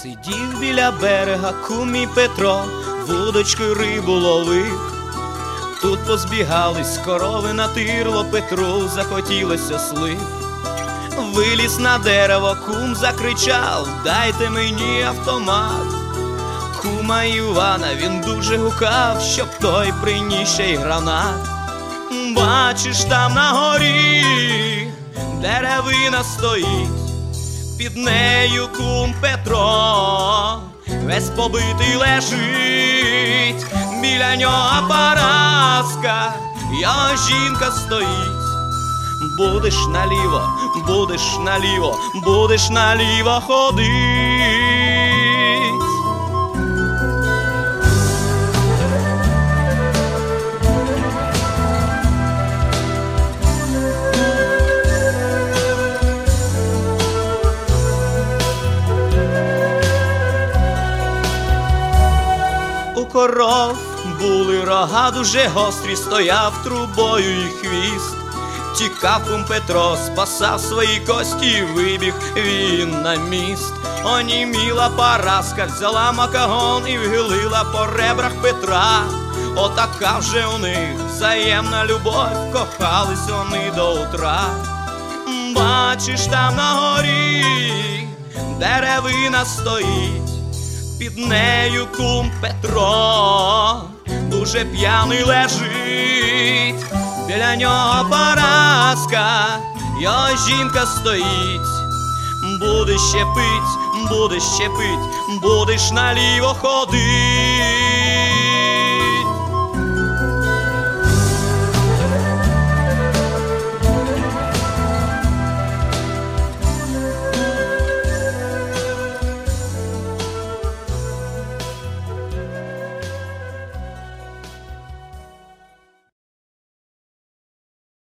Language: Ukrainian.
Сидів біля берега кум і Петро, вудочкою рибу ловив. Тут позбігались корови на тирло, Петру захотілося слив. Виліз на дерево, кум закричав: дайте мені автомат. Кума Івана він дуже гукав, щоб той приніс ще й гранат. Бачиш, там на горі деревина стоїть, під нею кум Петро весь побитий лежить. Біля нього Параска, його жінка стоїть. Будеш наліво, будеш наліво, будеш наліво ходить. У коров були рога дуже гострі, стояв трубою і хвіст. Тікав кум Петро, спасав свої кості, вибіг він на міст. Оніміла Параска, взяла макагон і вгилила по ребрах Петра. Отака вже у них взаємна любов, кохались вони до утра. Бачиш, там на горі деревина стоїть, під нею кум Петро дуже п'яний лежить. Біля нього Параска, його жінка стоїть. Будеш ще пить, будеш ще пить, будеш наліво ходить.